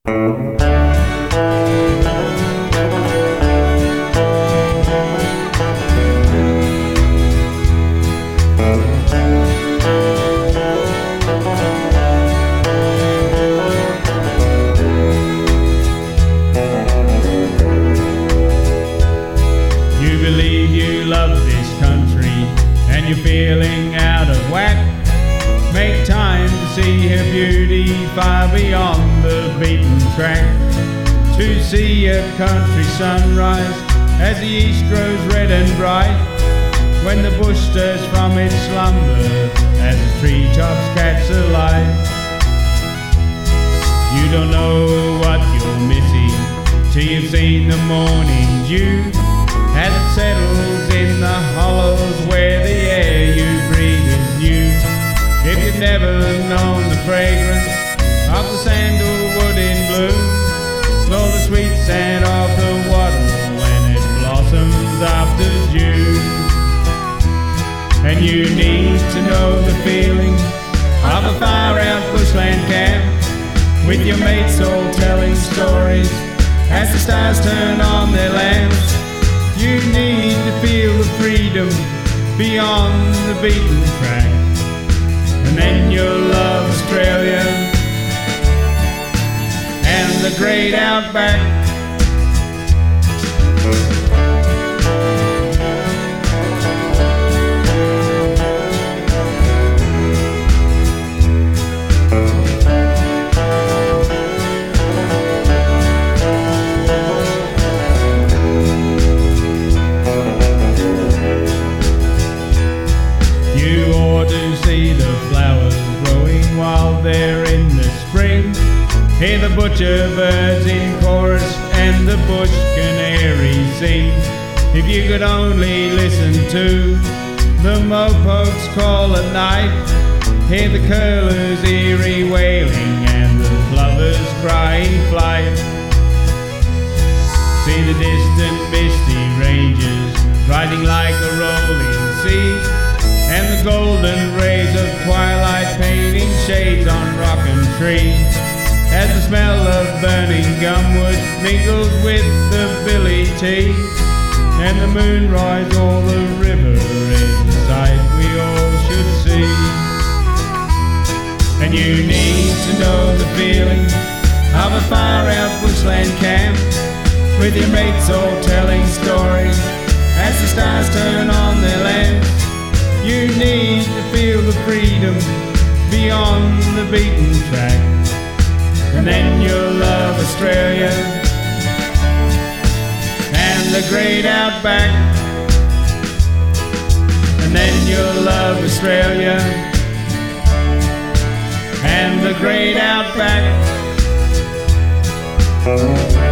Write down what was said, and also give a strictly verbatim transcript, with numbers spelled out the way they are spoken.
You believe you love this country and you're feeling out of whack. Make time to see her beauty far beyond the beaten track. To see a country sunrise as the east grows red and bright, when the bush stirs from its slumber as the treetops catch the light. You don't know what you're missing till you've seen the morning dew as it settles in the hollows where the air you breathe is new. If you've never known the fragrance of the sandalwood in bloom, nor the sweet scent of the wattle when it blossoms after June, and you need to know the feeling of a far-out bushland camp, with your mates all telling stories as the stars turn on their lamps. You need to feel the freedom beyond the beaten track, and then you'll love Australia and the great outback. You ought to see the flowers growing while they're in the spring. Hear the butcher birds in chorus and the bush canary sing. If you could only listen to the mopokes call at night, hear the curlew's eerie wailing and the plover's crying flight. See the distant misty ranges riding like a rolling sea, and the golden rays of twilight painting shades on rock and tree, as the smell of burning gumwood mingles with the billy tea, and the moon rides all the river is a sight we all should see. And you need to know the feeling of a far-out bushland camp, with your mates all telling stories as the stars turn on their lamps. You need to feel the freedom beyond the beaten track, and then you'll love Australia and the great outback. And then you'll love Australia and the great outback.